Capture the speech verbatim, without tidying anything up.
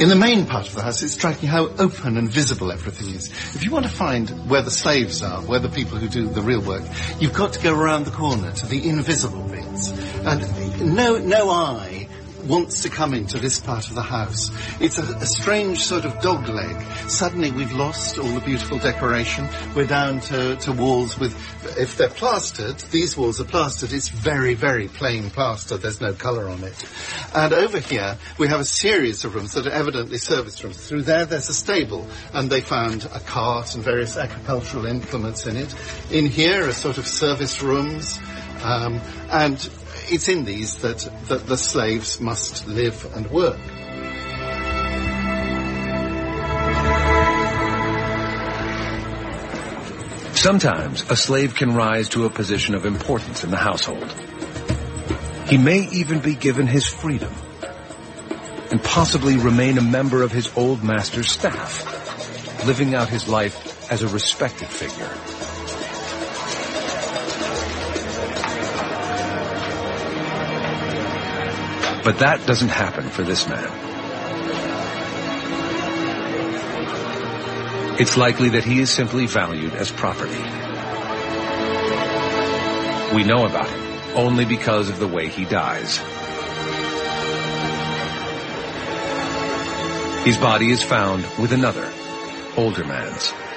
In the main part of the house, it's striking how open and visible everything is. If you want to find where the slaves are, where the people who do the real work, you've got to go around the corner to the invisible bits. And no, no eye wants to come into this part of the house. It's a, a strange sort of dog leg. Suddenly we've lost all the beautiful decoration. We're down to, to walls with, if they're plastered, these walls are plastered, it's very, very plain plaster. There's no colour on it. And over here we have a series of rooms that are evidently service rooms. Through there there's a stable, and they found a cart and various agricultural implements in it. In here are sort of service rooms, um, and it's in these that, that the slaves must live and work. Sometimes a slave can rise to a position of importance in the household. He may even be given his freedom and possibly remain a member of his old master's staff, living out his life as a respected figure. But that doesn't happen for this man. It's likely that he is simply valued as property. We know about him only because of the way he dies. His body is found with another, older man's.